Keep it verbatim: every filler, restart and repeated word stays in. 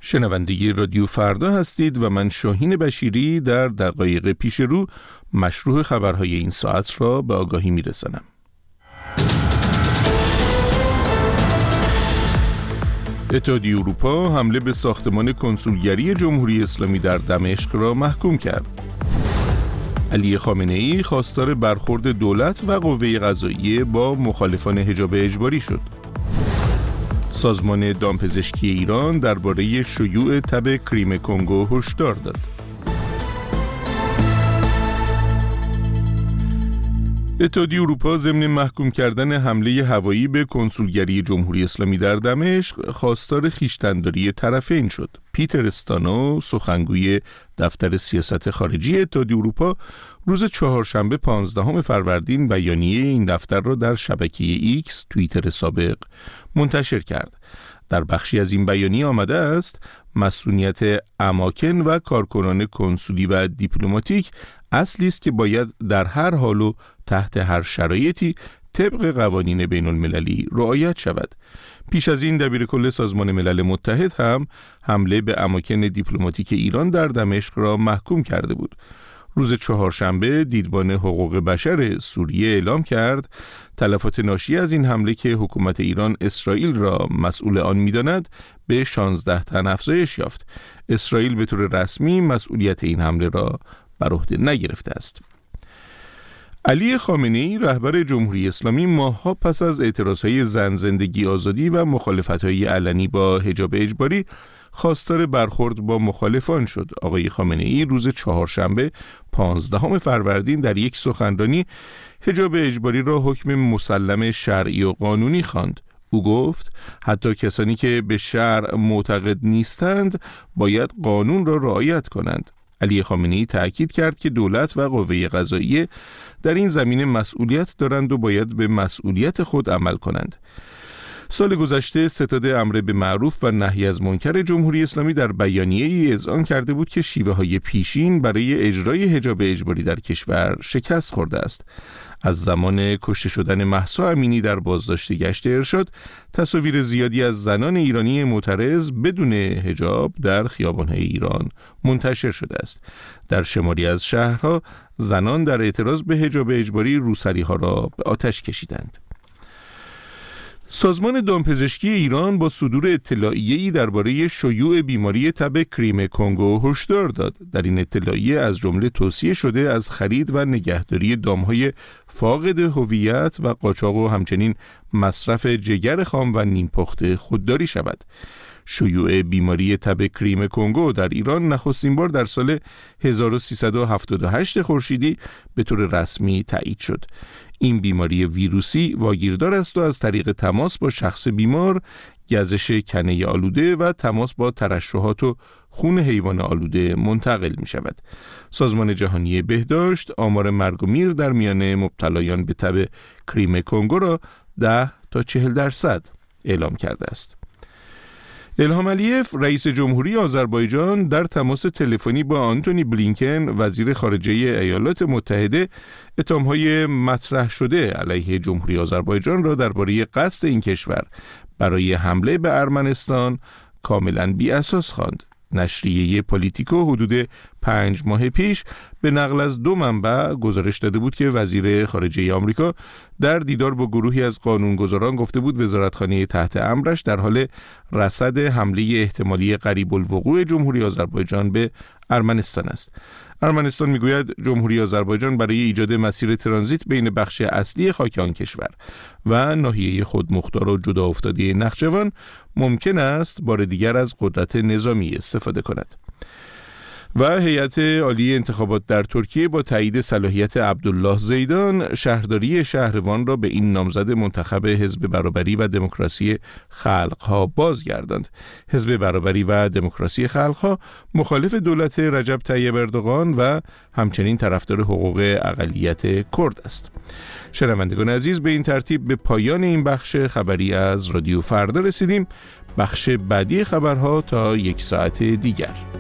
شنونده رادیو فردا هستید و من شاهین بشیری در دقایق پیش رو مشروع خبرهای این ساعت را به آگاهی میرسانم. اتحادیه اروپا حمله به ساختمان کنسولگری جمهوری اسلامی در دمشق را محکوم کرد. علی خامنه‌ای خواستار برخورد دولت و قوه قضاییه با مخالفان حجاب اجباری شد. سازمان دامپزشکی ایران درباره شیوع تب کریم کنگو هشدار داد. اتحادیه اروپا ضمن محکوم کردن حمله هوایی به کنسولگری جمهوری اسلامی در دمشق خواستار خویشتن‌داری طرفین شد. پیتر استانو، سخنگوی دفتر سیاست خارجی اتحادیه اروپا، روز چهارشنبه پانزدهم فروردین بیانیه این دفتر را در شبکه ایکس، توییتر سابق، منتشر کرد. در بخشی از این بیانیه آمده است: مسئولیت اماکن و کارکنان کنسولی و دیپلماتیک اصلی است که باید در هر حال و تحت هر شرایطی طبق قوانین بین المللی رعایت شود. پیش از این دبیرکل سازمان ملل متحد هم حمله به اماکن دیپلماتیک ایران در دمشق را محکوم کرده بود. روز چهارشنبه دیدبان حقوق بشر سوریه اعلام کرد تلفات ناشی از این حمله که حکومت ایران اسرائیل را مسئول آن می‌داند به شانزده تن افزایش یافت. اسرائیل به طور رسمی مسئولیت این حمله را بر عهده نگرفته است. علی خامنه‌ای رهبر جمهوری اسلامی ماه‌ها پس از اعتراضهای زن، زندگی، آزادی و مخالفت‌های علنی با حجاب اجباری خواستار برخورد با مخالفان شد. آقای خامنه‌ای روز چهارشنبه پانزدهم فروردین در یک سخنرانی حجاب اجباری را حکم مسلم شرعی و قانونی خواند. او گفت حتی کسانی که به شرع معتقد نیستند باید قانون را رعایت کنند. علی خامنه‌ای تأکید کرد که دولت و قوه قضاییه در این زمینه مسئولیت دارند و باید به مسئولیت خود عمل کنند. سال گذشته ستاد امر به معروف و نهی از منکر جمهوری اسلامی در بیانیه‌ای اذعان کرده بود که شیوه‌های پیشین برای اجرای حجاب اجباری در کشور شکست خورده است. از زمان کشته شدن مهسا امینی در بازداشت گشت ارشاد، تصاویر زیادی از زنان ایرانی معترض بدون حجاب در خیابان‌های ایران منتشر شده است. در شماری از شهرها زنان در اعتراض به حجاب اجباری روسری‌ها را به آتش کشیدند. سازمان دامپزشکی ایران با صدور اطلاعیه‌ای درباره شیوع بیماری تب کریم کنگو هشدار داد. در این اطلاعیه از جمله توصیه شده از خرید و نگهداری دام‌های فاقد هویت و قاچاق و همچنین مصرف جگر خام و نیم پخته خودداری شود. شیوع بیماری تب کریم کنگو در ایران نخستین بار در سال هزار و سیصد و هفتاد و هشت خورشیدی به طور رسمی تایید شد. این بیماری ویروسی واگیردار است و از طریق تماس با شخص بیمار، گزش کنه آلوده و تماس با ترشحات و خون حیوان آلوده منتقل می شود. سازمان جهانی بهداشت آمار مرگ و میر در میان مبتلایان به تب کریم کنگو را ده تا چهل درصد اعلام کرده است. الهام علیف رئیس جمهوری آذربایجان در تماس تلفنی با آنتونی بلینکن وزیر خارجه ایالات متحده اتهام‌های مطرح شده علیه جمهوری آذربایجان را درباره قصد این کشور برای حمله به ارمنستان کاملاً بی اساس خواند. نشریه پالیتیکو حدود پنج ماه پیش به نقل از دو منبع گزارش داده بود که وزیر خارجه آمریکا در دیدار با گروهی از قانونگذاران گفته بود وزارتخانه تحت امرش در حال رصد حمله احتمالی قریب الوقوع جمهوری آذربایجان به ارمنستان است. ارمنستان میگوید جمهوری آذربایجان برای ایجاد مسیر ترانزیت بین بخش اصلی خاک آن کشور و ناحیه خودمختار و جدا افتاده نخجوان ممکن است بار دیگر از قدرت نظامی استفاده کند. و هیئت عالی انتخابات در ترکیه با تایید صلاحیت عبدالله زیدان شهرداری شهروان را به این نامزد منتخب حزب برابری و دموکراسی خلقها بازگرداند. حزب برابری و دموکراسی خلقها مخالف دولت رجب طیب اردوغان و همچنین طرفدار حقوق اقلیت کرد است. شنوندگان عزیز، به این ترتیب به پایان این بخش خبری از رادیو فردا رسیدیم. بخش بعدی خبرها تا یک ساعت دیگر.